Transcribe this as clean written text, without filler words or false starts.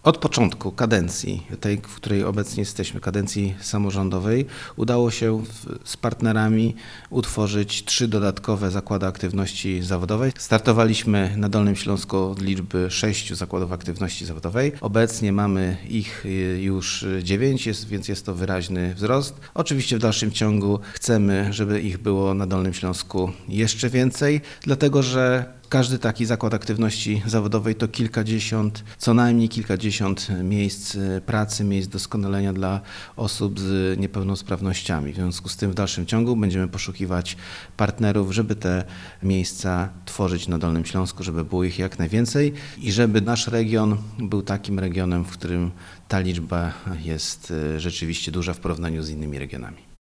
Od początku kadencji, tej, w której obecnie jesteśmy, kadencji samorządowej, udało się z partnerami utworzyć 3 dodatkowe zakłady aktywności zawodowej. Startowaliśmy na Dolnym Śląsku od liczby 6 zakładów aktywności zawodowej. Obecnie mamy ich już 9, więc jest to wyraźny wzrost. Oczywiście w dalszym ciągu chcemy, żeby ich było na Dolnym Śląsku jeszcze więcej, dlatego że każdy taki zakład aktywności zawodowej to kilkadziesiąt, co najmniej kilkadziesiąt miejsc pracy, miejsc doskonalenia dla osób z niepełnosprawnościami. W związku z tym w dalszym ciągu będziemy poszukiwać partnerów, żeby te miejsca tworzyć na Dolnym Śląsku, żeby było ich jak najwięcej i żeby nasz region był takim regionem, w którym ta liczba jest rzeczywiście duża w porównaniu z innymi regionami.